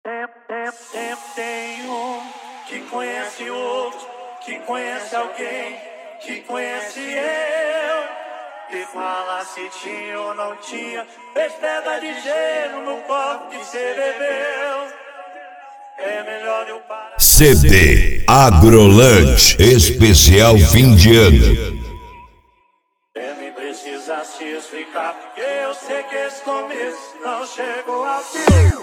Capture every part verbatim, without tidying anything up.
Tem, tem, tem, tem um que conhece outro, que conhece alguém, que conhece eu. E fala se tinha ou não tinha, fez pedra de gelo no copo que cê bebeu. É melhor eu parar. C D Agrolunch especial fim de ano. Nem precisa se explicar, porque eu sei que esse começo não chegou ao fim.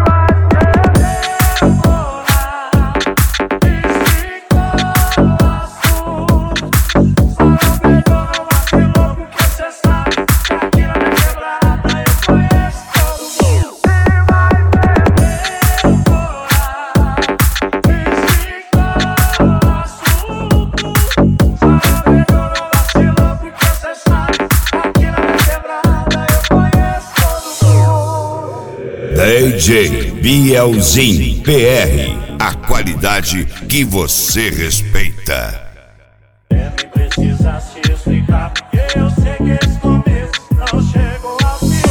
D J Bielzinho P R, a qualidade que você respeita. Nem precisa se explicar, porque eu sei que esse começo não chegou ao fim.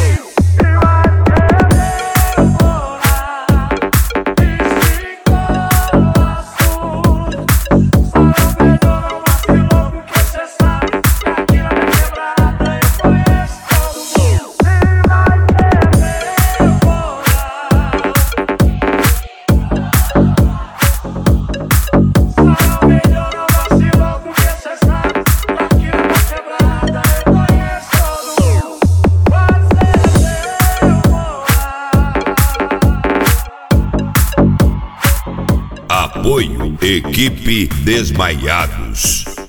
Apoio Equipe Desmaiados.